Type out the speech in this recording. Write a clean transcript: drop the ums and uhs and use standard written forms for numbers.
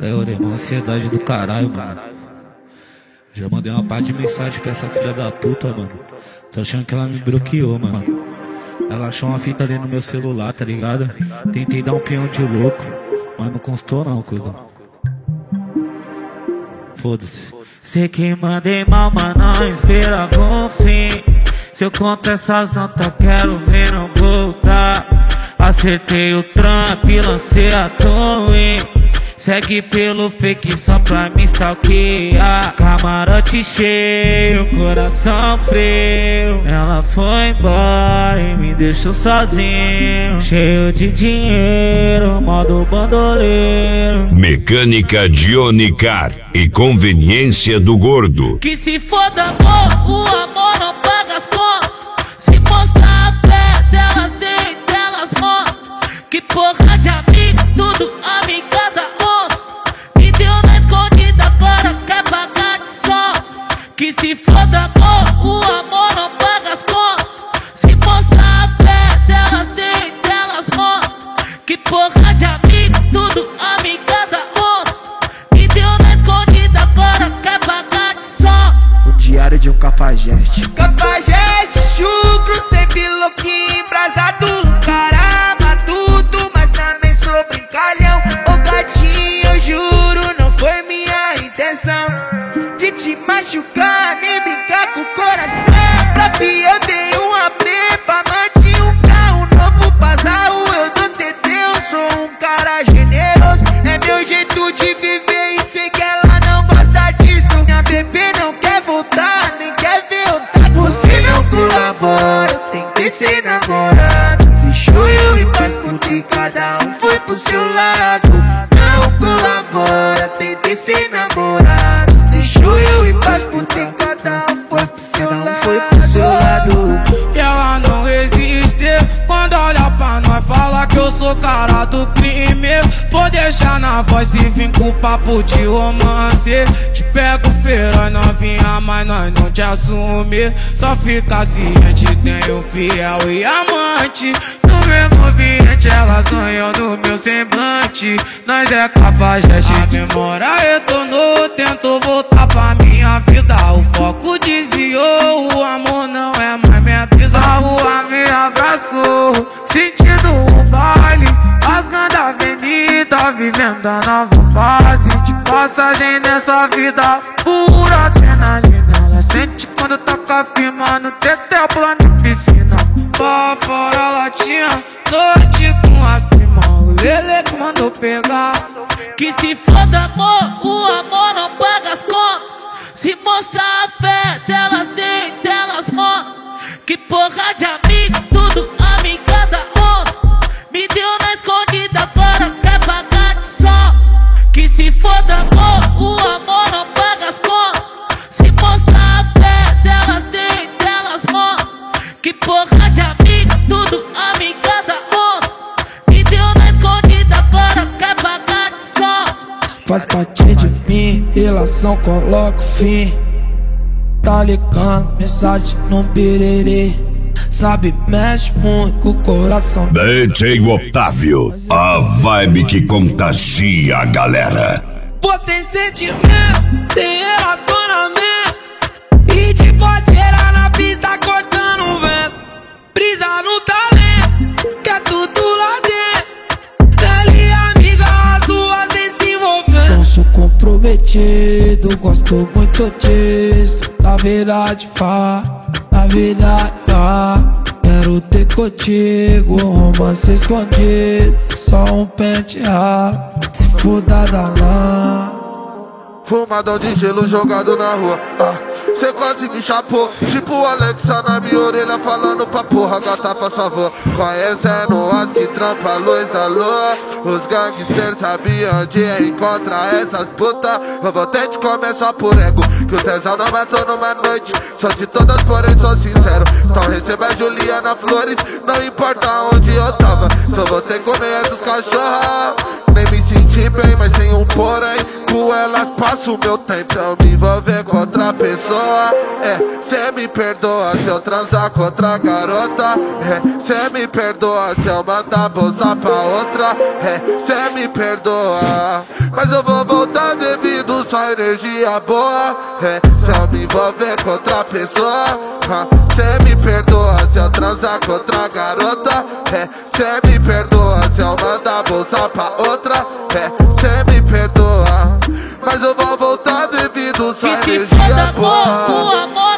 Cara, eu orei uma ansiedade do caralho, mano. Já mandei uma par de mensagem pra essa filha da puta, mano. Tô achando que ela me bloqueou, mano. Ela achou uma fita ali no meu celular, tá ligado? Tentei dar um peão de louco, mas não constou não, cuzão. Foda-se. Sei que mandei mal, mas não esperava o fim. Se eu conto essas notas, quero ver não voltar. Acertei o Trump, lancei a Twin. Segue pelo fake só pra me stalkear. Camarote cheio, coração frio. Ela foi embora e me deixou sozinho, cheio de dinheiro, modo bandoleiro. Mecânica Johnny Car e conveniência do gordo. Que se foda amor, o amor não paga as contas. Se mostrar a fé delas, dentro delas morre. Que porra de amiga, tudo amigada onça. Me deu na escondida, agora quer pagar de sócio. Que se foda amor, o amor não paga as contas. Se mostrar a fé delas, dentro delas morre. Que porra de amiga, tudo amigada onça. Me deu na escondida, agora quer pagar de sócio. O diário de um cafajeste. Cafajeste, chucro, sempre louquinho, embrasado. Cara, matuto, mas também sou brincalhão. Ô gatinho, eu juro, não foi minha intenção de te machucar, nem brincar com o coração. Pra fi eu dei uma prepa, manti um carro novo pra Zaú. Eu dou TT, eu sou um cara generoso. É meu jeito de viver e sei que ela não gosta disso. Minha bebê não quer voltar, nem quer ver outra. Você não colabora, eu tentei ser namorado. Deixou eu ir pras putas e cada um foi pro seu lado. Não colabora, tentei ser namorado. Deixou eu ir pras putas e cada um foi pro seu lado. E ela não resiste quando olha pra nós, fala que eu sou cara do crime. Vou deixar na voz e vim com papo de romance. Te pego feira, novinha, mas nós não te assume. Só fica ciente, tenho fiel e amante. No mesmo ambiente, elas sonham no meu semblante. Nós é cafajeste, a memória retornou. Tento voltar pra minha vida, o foco desviou. O amor não é mais minha brisa. A rua me abraçou, sentindo o baile, rasgando a avenida, vivendo a nova fase de passagem nessa vida. Pura adrenalina, ela sente quando toca firma no tetel, pula na piscina. Pra fora ela tinha noite com as primas. O Lele que mandou pegar. Que se foda amor, o amor não paga as contas. Se mostrar a fé delas, dentro delas morre. Que porra de amiga, tudo amigada onça. Me deu na escondida, agora quer pagar de sócio. Que se foda amor, o amor não paga as contas. Se mostrar a fé delas, dentro delas morre. Que porra de amiga, tudo amigada onça. Me deu na escondida, agora quer pagar de sócio. Faz parte de mim, relação coloca o fim. Tá ligando, mensagem no birerê. Sabe, mexe muito com o coração. DJ Otávio, a vibe que contagia a galera. Pô, tem sentimento, tem relacionamento. E te pode gerar na pista cortando o vento. Brisa no talento, que é tudo lá dentro. Ele é amiga, as duas sem se envolver. Não sou comprometido, gosto muito disso. Na verdade, na verdade, quero ter contigo um romance escondido, só um pente raro, se for danada. Fumadão de gelo jogado na rua, cê quase me chapou. Tipo o Alexa na minha orelha falando pra porra, gata faz favor. Conhecendo as que trampa a luz da lua. Os gangsters sabiam onde encontrar essas putas. Eu vou ter de começar por ego, que o tesão não matou numa noite. Só de todas, porém sou sincero. Então receba a Juliana Flores, não importa onde eu tava. Só você conhece os cachorros. Nem me senti bem, mas tem um porém. Com elas passo meu tempo eu me envolver com outra pessoa. Cê me perdoa se eu transar com outra garota. Cê me perdoa se eu mandar bolsa pra outra. Cê me perdoa, mas eu vou voltar devido sua energia boa. Se eu me envolver com outra pessoa. Cê me perdoa se eu transar com outra garota. Cê me perdoa se eu mandar bolsa pra outra. Cê me perdoa, mas eu vou voltar devido sua energia boa. O amor